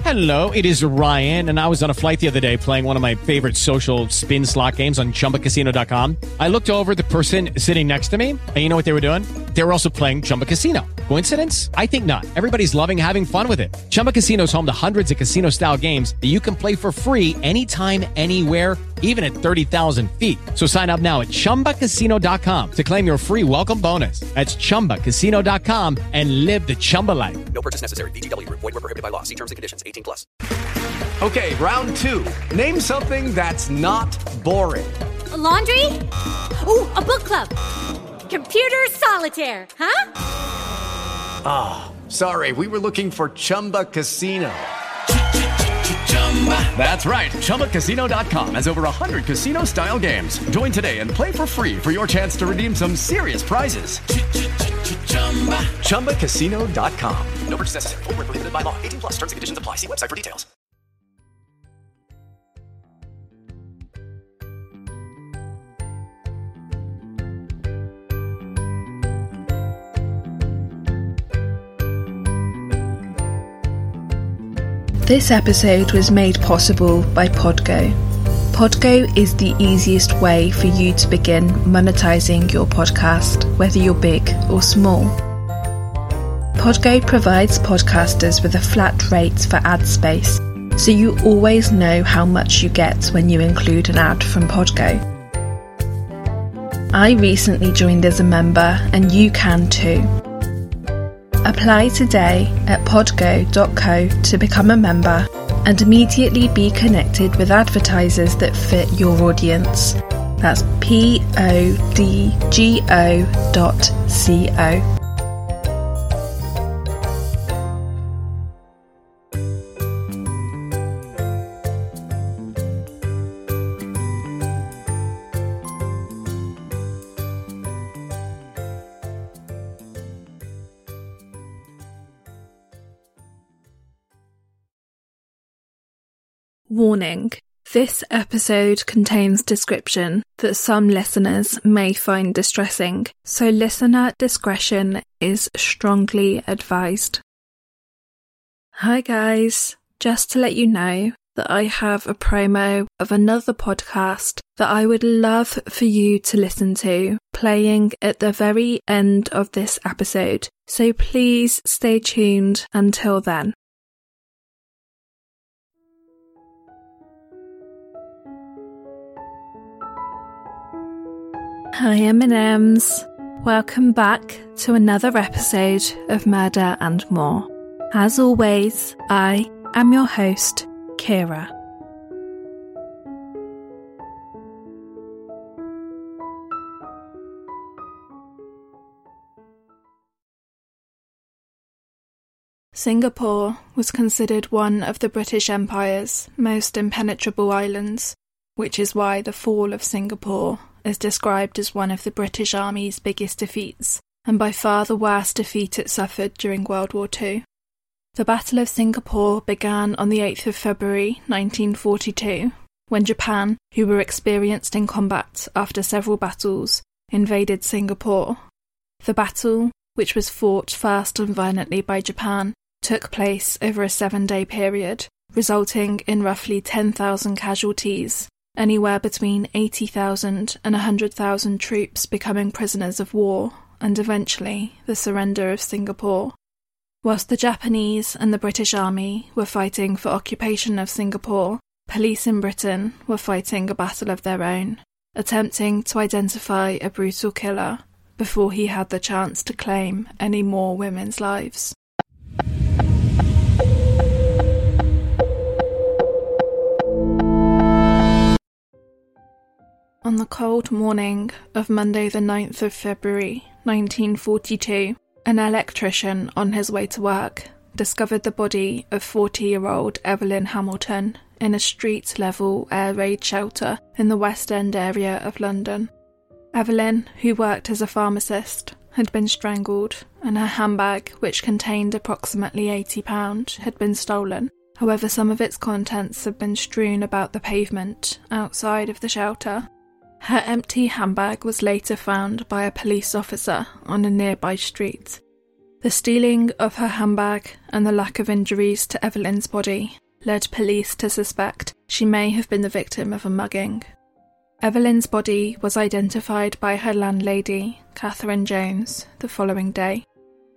Hello, it is Ryan, and I was on a flight the other day playing one of my favorite social spin slot games on ChumbaCasino.com. I looked over at the person sitting next to me, and you know what they were doing? They were also playing Chumba Casino. Coincidence? I think not. Everybody's loving having fun with it. Chumba Casino is home to hundreds of casino-style games that you can play for free anytime, anywhere, even at 30,000 feet. So sign up now at ChumbaCasino.com to claim your free welcome bonus. That's ChumbaCasino.com and live the Chumba life. No purchase necessary. VGW. Void were prohibited by law. See terms and conditions. 18+. Okay, round two. Name something that's not boring. A laundry? Ooh, a book club. Computer solitaire, huh? Sorry, we were looking for Chumba Casino. That's right. ChumbaCasino.com has over 100 casino-style games. Join today and play for free for your chance to redeem some serious prizes. ChumbaCasino.com. No purchase necessary. Void were prohibited by law. 18+. Terms and conditions apply. See website for details. This episode was made possible by Podgo. Podgo is the easiest way for you to begin monetizing your podcast, whether you're big or small. Podgo provides podcasters with a flat rate for ad space, so you always know how much you get when you include an ad from Podgo. I recently joined as a member, and you can too. Apply today at podgo.co to become a member and immediately be connected with advertisers that fit your audience. That's podgo.co. Warning. This episode contains description that some listeners may find distressing, so listener discretion is strongly advised. Hi guys, just to let you know that I have a promo of another podcast that I would love for you to listen to, playing at the very end of this episode, so please stay tuned until then. Hi M&Ms, welcome back to another episode of Murder and More. As always, I am your host, Kira. Singapore was considered one of the British Empire's most impenetrable islands, which is why the fall of Singapore is described as one of the British Army's biggest defeats, and by far the worst defeat it suffered during World War II. The Battle of Singapore began on the 8th of February 1942, when Japan, who were experienced in combat after several battles, invaded Singapore. The battle, which was fought fast and violently by Japan, took place over a 7-day period, resulting in roughly 10,000 casualties, anywhere between 80,000 and 100,000 troops becoming prisoners of war, and eventually the surrender of Singapore. Whilst the Japanese and the British Army were fighting for occupation of Singapore, police in Britain were fighting a battle of their own, attempting to identify a brutal killer before he had the chance to claim any more women's lives. On the cold morning of Monday the 9th of February 1942, an electrician on his way to work discovered the body of 40-year-old Evelyn Hamilton in a street-level air raid shelter in the West End area of London. Evelyn, who worked as a pharmacist, had been strangled, and her handbag, which contained approximately £80, had been stolen. However, some of its contents had been strewn about the pavement outside of the shelter. Her empty handbag was later found by a police officer on a nearby street. The stealing of her handbag and the lack of injuries to Evelyn's body led police to suspect she may have been the victim of a mugging. Evelyn's body was identified by her landlady, Catherine Jones, the following day.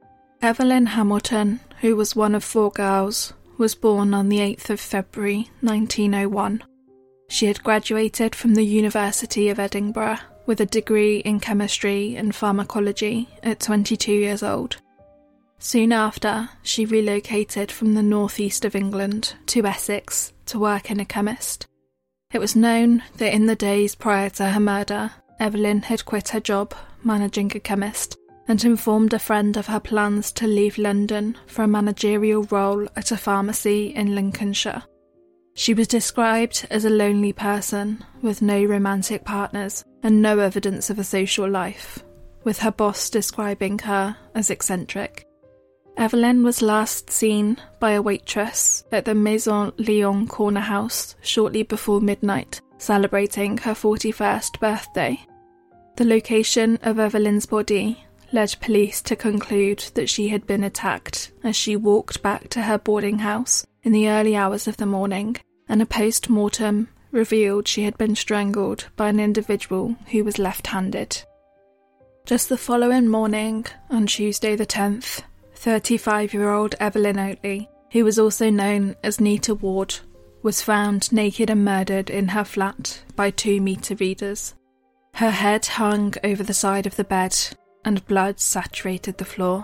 Evelyn Hamilton, who was one of 4 girls, was born on the 8th of February 1901. She had graduated from the University of Edinburgh with a degree in chemistry and pharmacology at 22 years old. Soon after, she relocated from the northeast of England to Essex to work in a chemist. It was known that in the days prior to her murder, Evelyn had quit her job managing a chemist and informed a friend of her plans to leave London for a managerial role at a pharmacy in Lincolnshire. She was described as a lonely person with no romantic partners and no evidence of a social life, with her boss describing her as eccentric. Evelyn was last seen by a waitress at the Maison Lyon corner house shortly before midnight, celebrating her 41st birthday. The location of Evelyn's body led police to conclude that she had been attacked as she walked back to her boarding house in the early hours of the morning, and a post-mortem revealed she had been strangled by an individual who was left-handed. Just the following morning, on Tuesday the 10th, 35-year-old Evelyn Oatley, who was also known as Nita Ward, was found naked and murdered in her flat by 2 meter readers. Her head hung over the side of the bed, and blood saturated the floor.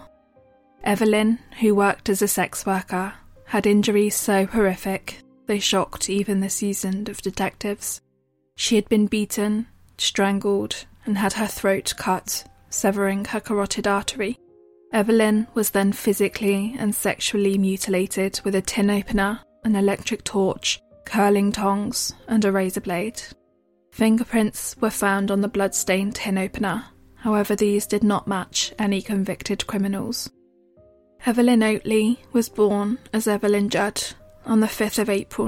Evelyn, who worked as a sex worker, had injuries so horrific they shocked even the seasoned of detectives. She had been beaten, strangled, and had her throat cut, severing her carotid artery. Evelyn was then physically and sexually mutilated with a tin opener, an electric torch, curling tongs, and a razor blade. Fingerprints were found on the blood-stained tin opener, however these did not match any convicted criminals. Evelyn Oatley was born as Evelyn Judd on the 5th of April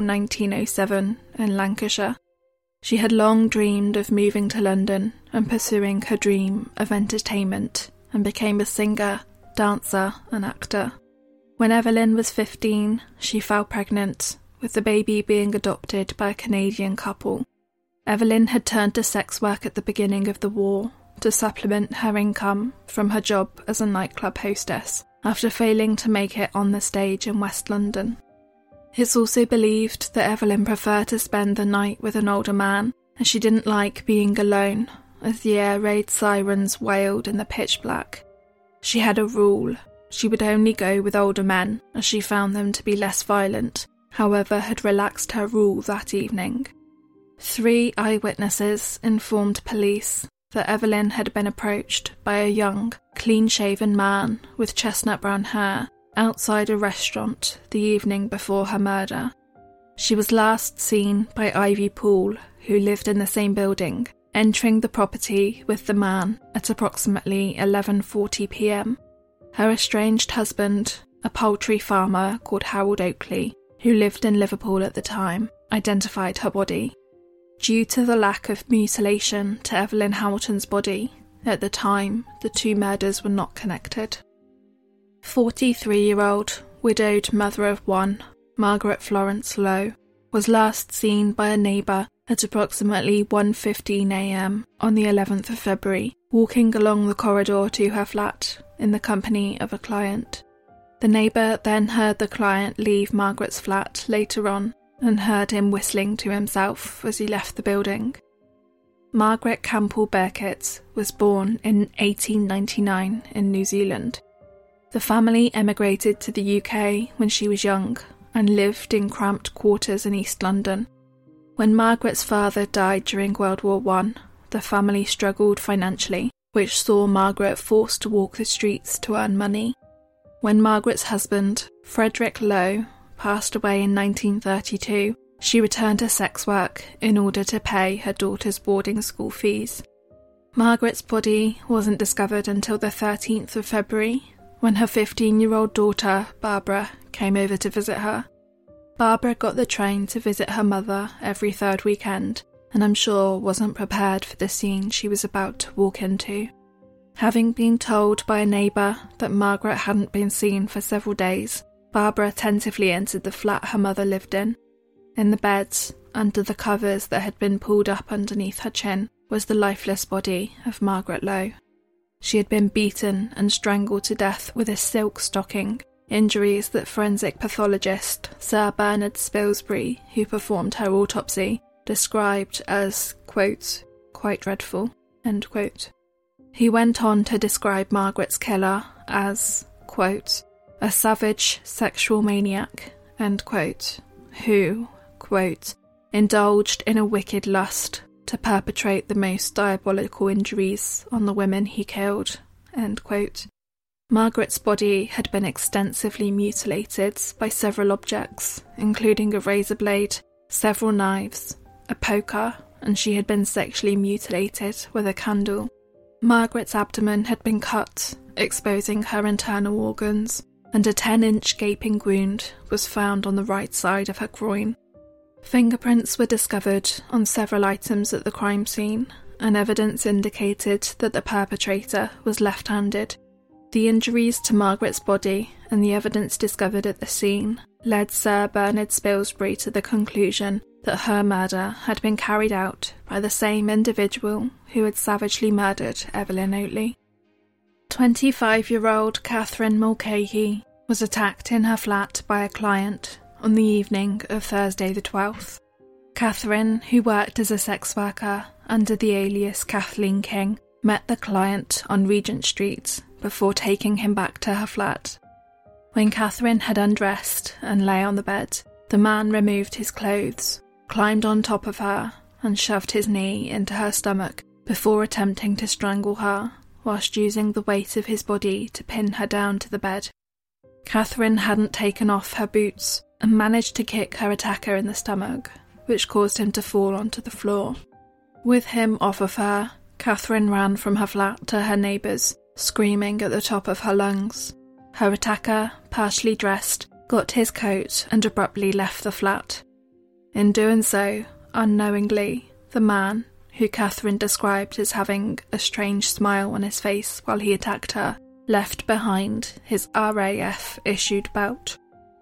1907 in Lancashire. She had long dreamed of moving to London and pursuing her dream of entertainment, and became a singer, dancer and actor. When Evelyn was 15, she fell pregnant, with the baby being adopted by a Canadian couple. Evelyn had turned to sex work at the beginning of the war to supplement her income from her job as a nightclub hostess, after failing to make it on the stage in West London. It's also believed that Evelyn preferred to spend the night with an older man, as she didn't like being alone, as the air raid sirens wailed in the pitch black. She had a rule: she would only go with older men, as she found them to be less violent, however had relaxed her rule that evening. 3 eyewitnesses informed police that Evelyn had been approached by a young, clean-shaven man with chestnut brown hair outside a restaurant the evening before her murder. She was last seen by Ivy Poole, who lived in the same building, entering the property with the man at approximately 11:40 p.m. Her estranged husband, a poultry farmer called Harold Oakley, who lived in Liverpool at the time, identified her body. Due to the lack of mutilation to Evelyn Hamilton's body, at the time the 2 murders were not connected. 43-year-old, widowed mother of 1, Margaret Florence Lowe, was last seen by a neighbour at approximately 1:15 a.m. on the 11th of February, walking along the corridor to her flat in the company of a client. The neighbour then heard the client leave Margaret's flat later on, and heard him whistling to himself as he left the building. Margaret Campbell Burkitt was born in 1899 in New Zealand. The family emigrated to the UK when she was young and lived in cramped quarters in East London. When Margaret's father died during World War I, the family struggled financially, which saw Margaret forced to walk the streets to earn money. When Margaret's husband, Frederick Lowe, passed away in 1932, she returned to sex work in order to pay her daughter's boarding school fees. Margaret's body wasn't discovered until the 13th of February, when her 15-year-old daughter, Barbara, came over to visit her. Barbara got the train to visit her mother every 3rd weekend, and I'm sure wasn't prepared for the scene she was about to walk into. Having been told by a neighbour that Margaret hadn't been seen for several days, Barbara tentatively entered the flat her mother lived in. In the bed, under the covers that had been pulled up underneath her chin, was the lifeless body of Margaret Lowe. She had been beaten and strangled to death with a silk stocking, injuries that forensic pathologist Sir Bernard Spilsbury, who performed her autopsy, described as, quote, quite dreadful, end quote. He went on to describe Margaret's killer as, quote, a savage sexual maniac, end quote, who, quote, indulged in a wicked lust to perpetrate the most diabolical injuries on the women he killed, end quote. Margaret's body had been extensively mutilated by several objects, including a razor blade, several knives, a poker, and she had been sexually mutilated with a candle. Margaret's abdomen had been cut, exposing her internal organs, and a 10-inch gaping wound was found on the right side of her groin. Fingerprints were discovered on several items at the crime scene, and evidence indicated that the perpetrator was left-handed. The injuries to Margaret's body and the evidence discovered at the scene led Sir Bernard Spilsbury to the conclusion that her murder had been carried out by the same individual who had savagely murdered Evelyn Oatley. 25-year-old Catherine Mulcahy was attacked in her flat by a client on the evening of Thursday the 12th. Catherine, who worked as a sex worker under the alias Kathleen King, met the client on Regent Street before taking him back to her flat. When Catherine had undressed and lay on the bed, the man removed his clothes, climbed on top of her, and shoved his knee into her stomach before attempting to strangle her, whilst using the weight of his body to pin her down to the bed. Catherine hadn't taken off her boots and managed to kick her attacker in the stomach, which caused him to fall onto the floor. With him off of her, Catherine ran from her flat to her neighbours, screaming at the top of her lungs. Her attacker, partially dressed, got his coat and abruptly left the flat. In doing so, unknowingly, the man, who Catherine described as having a strange smile on his face while he attacked her, left behind his RAF-issued belt.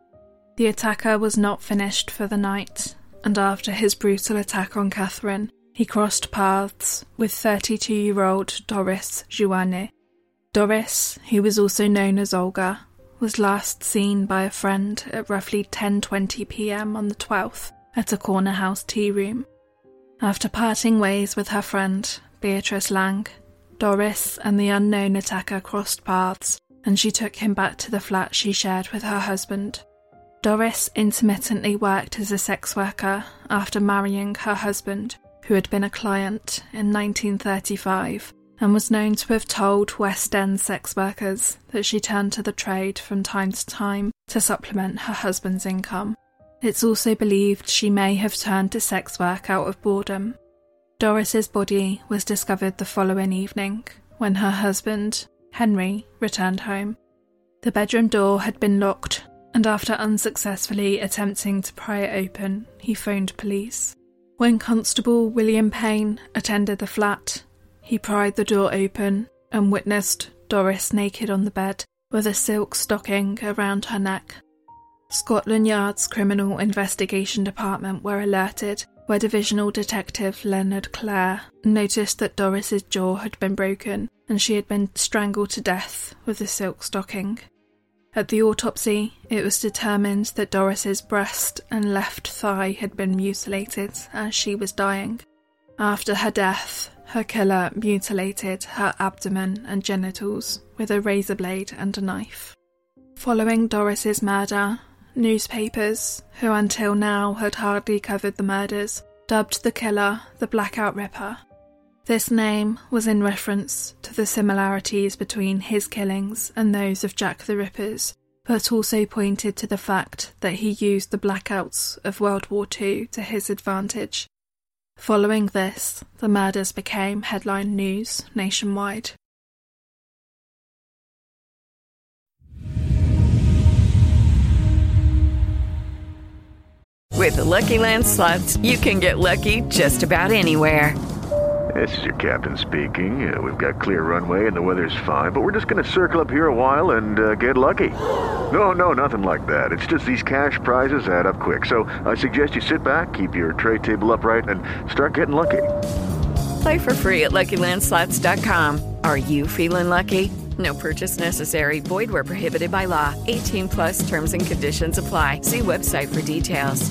The attacker was not finished for the night, and after his brutal attack on Catherine, he crossed paths with 32-year-old Doris Jouannet. Doris, who was also known as Olga, was last seen by a friend at roughly 10:20 p.m. on the 12th at a corner house tea room. After parting ways with her friend, Beatrice Lang, Doris and the unknown attacker crossed paths, and she took him back to the flat she shared with her husband. Doris intermittently worked as a sex worker after marrying her husband, who had been a client in 1935, and was known to have told West End sex workers that she turned to the trade from time to time to supplement her husband's income. It's also believed she may have turned to sex work out of boredom. Doris's body was discovered the following evening, when her husband, Henry, returned home. The bedroom door had been locked, and after unsuccessfully attempting to pry it open, he phoned police. When Constable William Payne attended the flat, he pried the door open and witnessed Doris naked on the bed with a silk stocking around her neck. Scotland Yard's Criminal Investigation Department were alerted, where Divisional Detective Leonard Clare noticed that Doris's jaw had been broken and she had been strangled to death with a silk stocking. At the autopsy, it was determined that Doris's breast and left thigh had been mutilated as she was dying. After her death, her killer mutilated her abdomen and genitals with a razor blade and a knife. Following Doris's murder, newspapers, who until now had hardly covered the murders, dubbed the killer the Blackout Ripper. This name was in reference to the similarities between his killings and those of Jack the Ripper's, but also pointed to the fact that he used the blackouts of World War II to his advantage. Following this, the murders became headline news nationwide. With the Lucky Land Slots, you can get lucky just about anywhere. This is your captain speaking. We've got clear runway and the weather's fine, but we're just going to circle up here a while and get lucky. No, nothing like that. It's just these cash prizes add up quick. So I suggest you sit back, keep your tray table upright, and start getting lucky. Play for free at LuckyLandSlots.com. Are you feeling lucky? No purchase necessary. Void where prohibited by law. 18 plus terms and conditions apply. See website for details.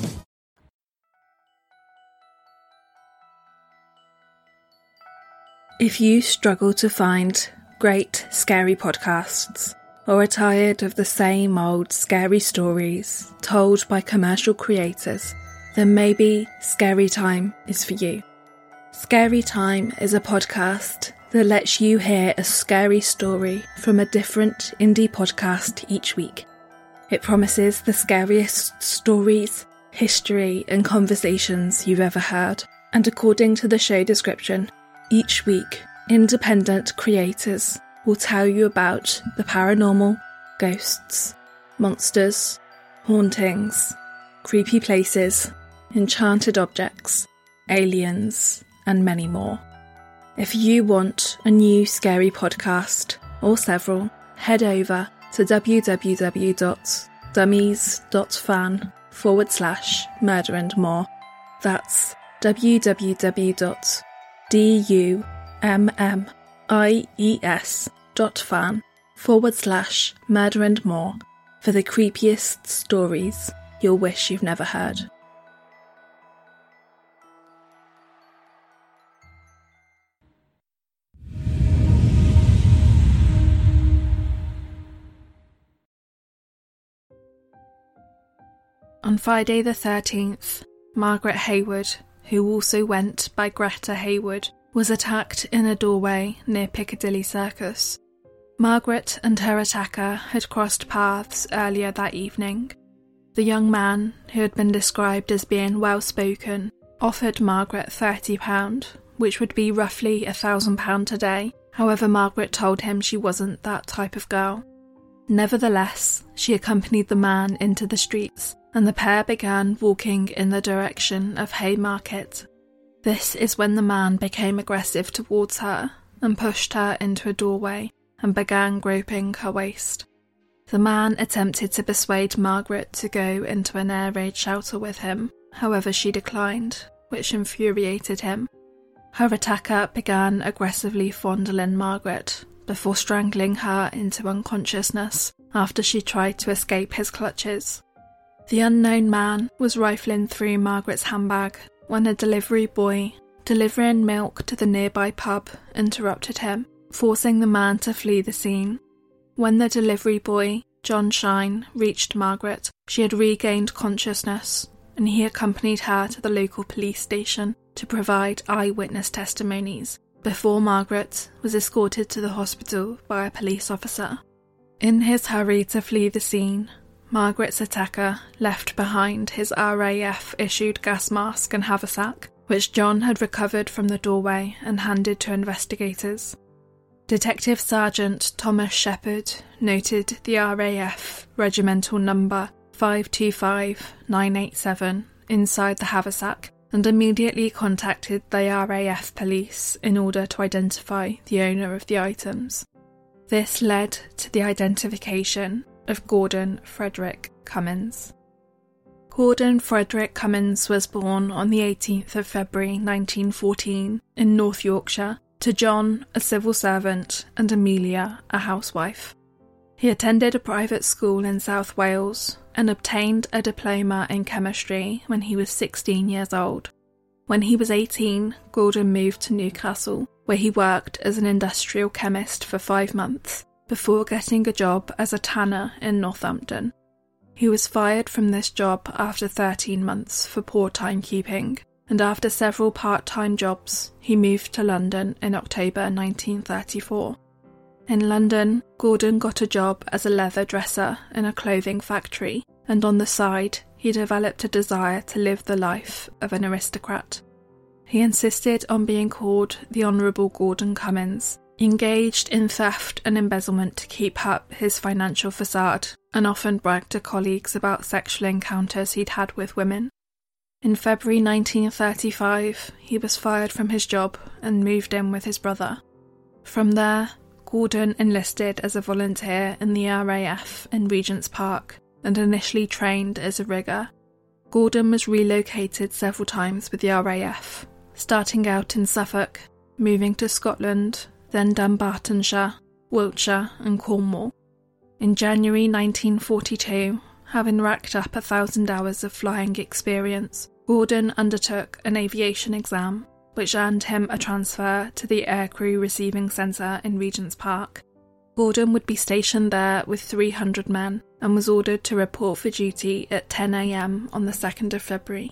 If you struggle to find great scary podcasts or are tired of the same old scary stories told by commercial creators, then maybe Scary Time is for you. Scary Time is a podcast that lets you hear a scary story from a different indie podcast each week. It promises the scariest stories, history, and conversations you've ever heard. And according to the show description, each week, independent creators will tell you about the paranormal, ghosts, monsters, hauntings, creepy places, enchanted objects, aliens, and many more. If you want a new scary podcast, or several, head over to www.dummies.fan/murder and more. That's www.dummies.fan/murder and more for the creepiest stories you'll wish you've never heard. On Friday the 13th, Margaret Hayward, who also went by Greta Hayward, was attacked in a doorway near Piccadilly Circus. Margaret and her attacker had crossed paths earlier that evening. The young man, who had been described as being well-spoken, offered Margaret £30, which would be roughly £1,000 today. However, Margaret told him she wasn't that type of girl. Nevertheless, she accompanied the man into the streets, and the pair began walking in the direction of Haymarket. This is when the man became aggressive towards her and pushed her into a doorway and began groping her waist. The man attempted to persuade Margaret to go into an air raid shelter with him, however she declined, which infuriated him. Her attacker began aggressively fondling Margaret before strangling her into unconsciousness after she tried to escape his clutches. The unknown man was rifling through Margaret's handbag when a delivery boy, delivering milk to the nearby pub, interrupted him, forcing the man to flee the scene. When the delivery boy, John Shine, reached Margaret, she had regained consciousness, and he accompanied her to the local police station to provide eyewitness testimonies before Margaret was escorted to the hospital by a police officer. In his hurry to flee the scene, Margaret's attacker left behind his RAF-issued gas mask and haversack, which John had recovered from the doorway and handed to investigators. Detective Sergeant Thomas Shepherd noted the RAF regimental number 525987 inside the haversack and immediately contacted the RAF police in order to identify the owner of the items. This led to the identification of Gordon Frederick Cummins. Gordon Frederick Cummins was born on the 18th of February 1914 in North Yorkshire to John, a civil servant, and Amelia, a housewife. He attended a private school in South Wales and obtained a diploma in chemistry when he was 16 years old. When he was 18, Gordon moved to Newcastle, where he worked as an industrial chemist for 5 months, before getting a job as a tanner in Northampton. He was fired from this job after 13 months for poor timekeeping, and after several part-time jobs, he moved to London in October 1934. In London, Gordon got a job as a leather dresser in a clothing factory, and on the side, he developed a desire to live the life of an aristocrat. He insisted on being called the Honourable Gordon Cummins, engaged in theft and embezzlement to keep up his financial facade, and often bragged to colleagues about sexual encounters he'd had with women. In February 1935, he was fired from his job and moved in with his brother. From there, Gordon enlisted as a volunteer in the RAF in Regent's Park and initially trained as a rigger. Gordon was relocated several times with the RAF, starting out in Suffolk, moving to Scotland, then Dunbartonshire, Wiltshire and Cornwall. In January 1942, having racked up 1,000 hours of flying experience, Gordon undertook an aviation exam, which earned him a transfer to the Aircrew Receiving Centre in Regent's Park. Gordon would be stationed there with 300 men and was ordered to report for duty at 10 a.m. on the 2nd of February.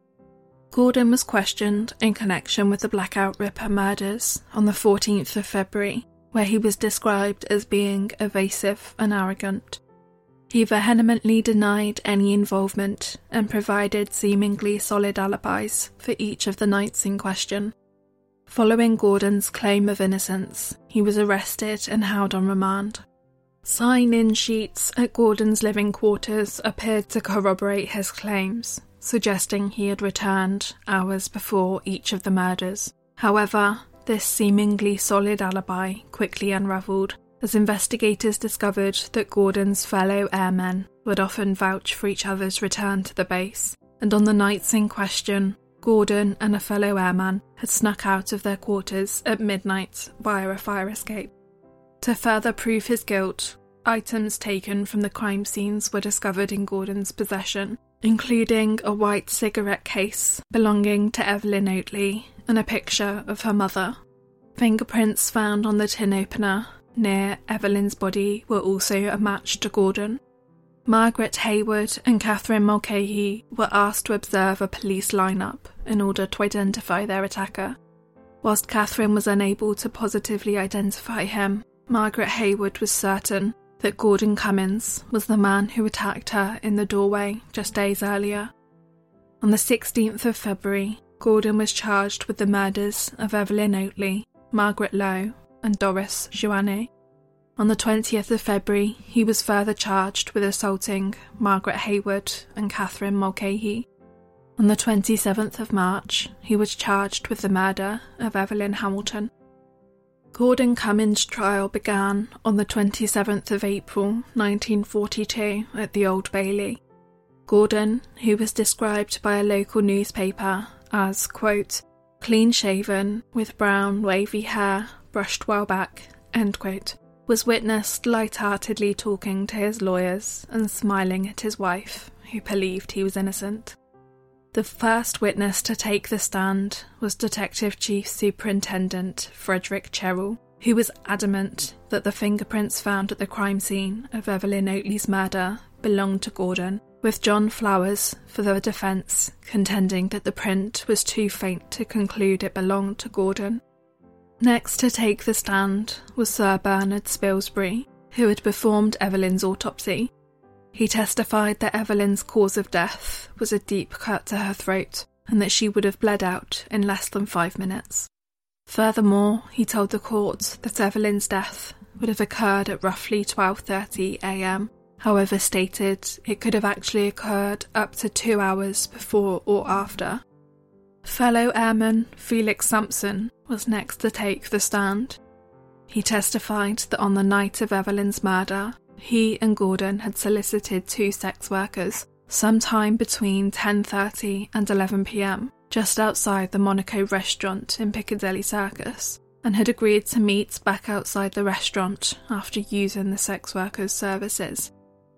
Gordon was questioned in connection with the Blackout Ripper murders on the 14th of February, where he was described as being evasive and arrogant. He vehemently denied any involvement and provided seemingly solid alibis for each of the nights in question. Following Gordon's claim of innocence, he was arrested and held on remand. Sign-in sheets at Gordon's living quarters appeared to corroborate his claims, suggesting he had returned hours before each of the murders. However, this seemingly solid alibi quickly unravelled, as investigators discovered that Gordon's fellow airmen would often vouch for each other's return to the base, and on the nights in question, Gordon and a fellow airman had snuck out of their quarters at midnight via a fire escape. To further prove his guilt, items taken from the crime scenes were discovered in Gordon's possession, including a white cigarette case belonging to Evelyn Oatley and a picture of her mother. Fingerprints found on the tin opener near Evelyn's body were also a match to Gordon. Margaret Hayward and Catherine Mulcahy were asked to observe a police lineup in order to identify their attacker. Whilst Catherine was unable to positively identify him, Margaret Hayward was certain that Gordon Cummins was the man who attacked her in the doorway just days earlier. On the 16th of February, Gordon was charged with the murders of Evelyn Oatley, Margaret Lowe, and Doris Joanne. On the 20th of February, he was further charged with assaulting Margaret Hayward and Catherine Mulcahy. On the 27th of March, he was charged with the murder of Evelyn Hamilton. Gordon Cummins' trial began on the 27th of April 1942 at the Old Bailey. Gordon, who was described by a local newspaper as, quote, clean-shaven, with brown, wavy hair, brushed well back, end quote, was witnessed light-heartedly talking to his lawyers and smiling at his wife, who believed he was innocent. The first witness to take the stand was Detective Chief Superintendent Frederick Cherrell, who was adamant that the fingerprints found at the crime scene of Evelyn Oatley's murder belonged to Gordon, with John Flowers, for the defence, contending that the print was too faint to conclude it belonged to Gordon. Next to take the stand was Sir Bernard Spilsbury, who had performed Evelyn's autopsy. He testified that Evelyn's cause of death was a deep cut to her throat and that she would have bled out in less than 5 minutes. Furthermore, he told the court that Evelyn's death would have occurred at roughly 12:30 a.m, however stated it could have actually occurred up to 2 hours before or after. Fellow airman Felix Sampson was next to take the stand. He testified that on the night of Evelyn's murder, he and Gordon had solicited 2 sex workers sometime between 10:30 and 11 p.m, just outside the Monaco restaurant in Piccadilly Circus, and had agreed to meet back outside the restaurant after using the sex workers' services.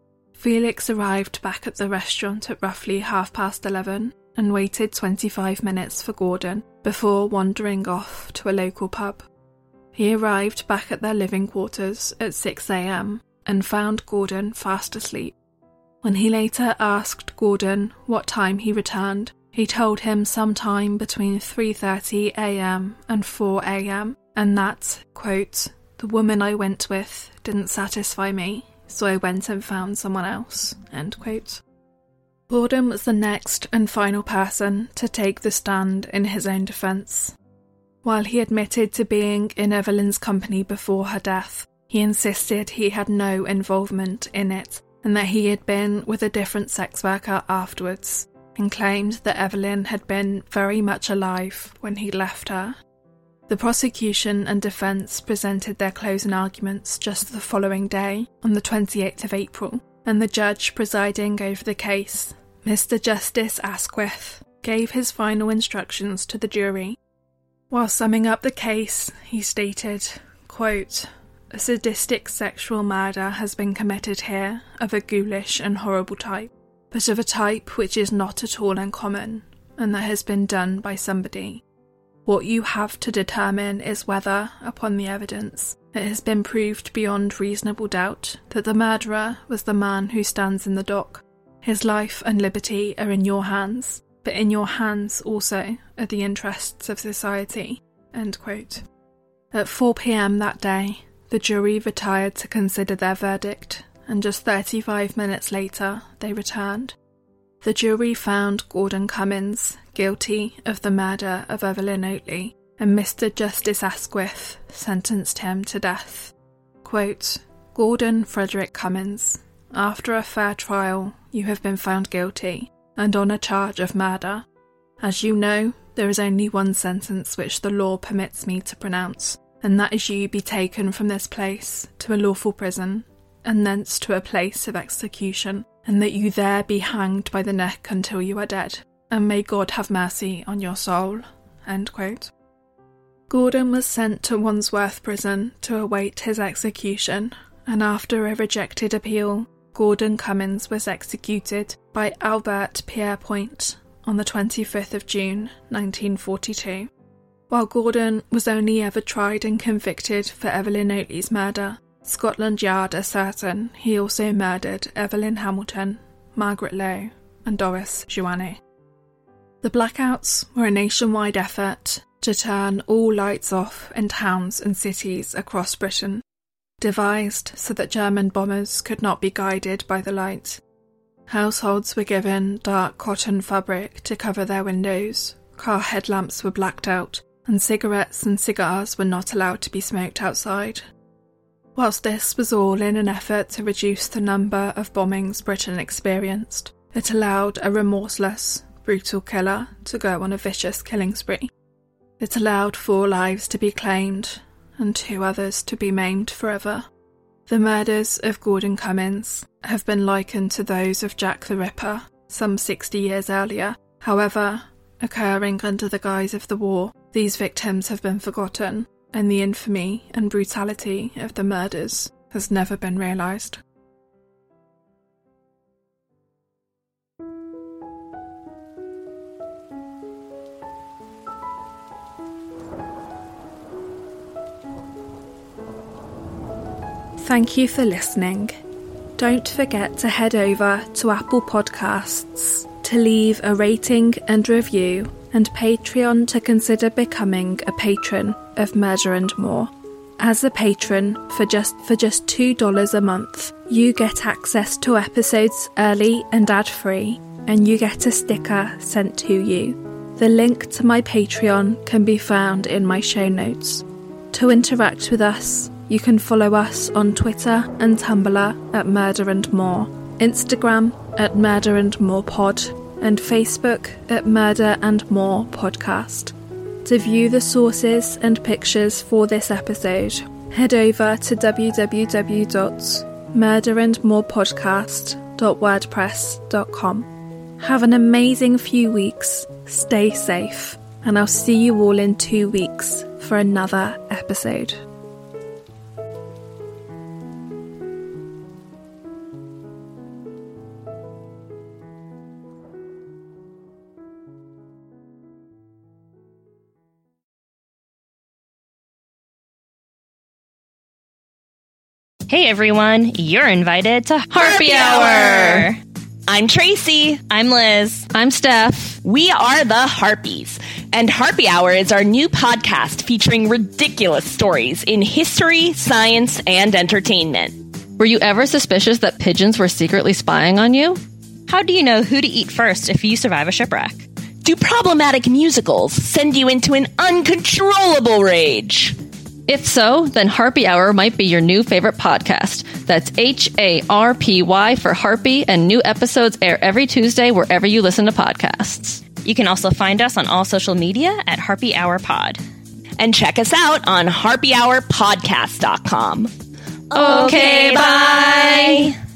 Felix arrived back at the restaurant at roughly 11:30 and waited 25 minutes for Gordon before wandering off to a local pub. He arrived back at their living quarters at 6 a.m. and found Gordon fast asleep. When he later asked Gordon what time he returned, he told him sometime between 3:30 a.m. and 4 a.m, and that, quote, the woman I went with didn't satisfy me, so I went and found someone else, end quote. Gordon was the next and final person to take the stand in his own defence. While he admitted to being in Evelyn's company before her death, he insisted he had no involvement in it and that he had been with a different sex worker afterwards, and claimed that Evelyn had been very much alive when he left her. The prosecution and defence presented their closing arguments just the following day, on the 28th of April, and the judge presiding over the case, Mr. Justice Asquith, gave his final instructions to the jury. While summing up the case, he stated, quote, "A sadistic sexual murder has been committed here of a ghoulish and horrible type, but of a type which is not at all uncommon, and that has been done by somebody. What you have to determine is whether, upon the evidence, it has been proved beyond reasonable doubt that the murderer was the man who stands in the dock. His life and liberty are in your hands, but in your hands also are the interests of society." End quote. At 4 p.m. that day, the jury retired to consider their verdict, and just 35 minutes later, they returned. The jury found Gordon Cummins guilty of the murder of Evelyn Oatley, and Mr. Justice Asquith sentenced him to death. Quote, "Gordon Frederick Cummins, after a fair trial, you have been found guilty, and on a charge of murder. As you know, there is only one sentence which the law permits me to pronounce, and that is you be taken from this place to a lawful prison, and thence to a place of execution, and that you there be hanged by the neck until you are dead, and may God have mercy on your soul." End quote. Gordon was sent to Wandsworth Prison to await his execution, and after a rejected appeal, Gordon Cummins was executed by Albert Pierrepoint on the 25th of June 1942. While Gordon was only ever tried and convicted for Evelyn Oatley's murder, Scotland Yard are certain he also murdered Evelyn Hamilton, Margaret Lowe, and Doris Joannou. The blackouts were a nationwide effort to turn all lights off in towns and cities across Britain, devised so that German bombers could not be guided by the light. Households were given dark cotton fabric to cover their windows, car headlamps were blacked out, and cigarettes and cigars were not allowed to be smoked outside. Whilst this was all in an effort to reduce the number of bombings Britain experienced, it allowed a remorseless, brutal killer to go on a vicious killing spree. It allowed 4 lives to be claimed, and 2 others to be maimed forever. The murders of Gordon Cummins have been likened to those of Jack the Ripper some 60 years earlier. However, occurring under the guise of the war, these victims have been forgotten, and the infamy and brutality of the murders has never been realised. Thank you for listening. Don't forget to head over to Apple Podcasts to leave a rating and review, and Patreon to consider becoming a patron of Murder and More. As a patron, for just $2 a month, you get access to episodes early and ad-free, and you get a sticker sent to you. The link to my Patreon can be found in my show notes. To interact with us, you can follow us on Twitter and Tumblr at Murder and More, Instagram at Murder and More Pod, and Facebook at Murder and More Podcast. To view the sources and pictures for this episode, head over to www.murderandmorepodcast.wordpress.com. Have an amazing few weeks, stay safe, and I'll see you all in 2 weeks for another episode. Hey everyone, you're invited to Harpy Hour! I'm Tracy. I'm Liz. I'm Steph. We are the Harpies, and Harpy Hour is our new podcast featuring ridiculous stories in history, science, and entertainment. Were you ever suspicious that pigeons were secretly spying on you? How do you know who to eat first if you survive a shipwreck? Do problematic musicals send you into an uncontrollable rage? If so, then Harpy Hour might be your new favorite podcast. That's HARPY for Harpy, and new episodes air every Tuesday wherever you listen to podcasts. You can also find us on all social media at Harpy Hour Pod. And check us out on harpyhourpodcast.com. Okay, bye!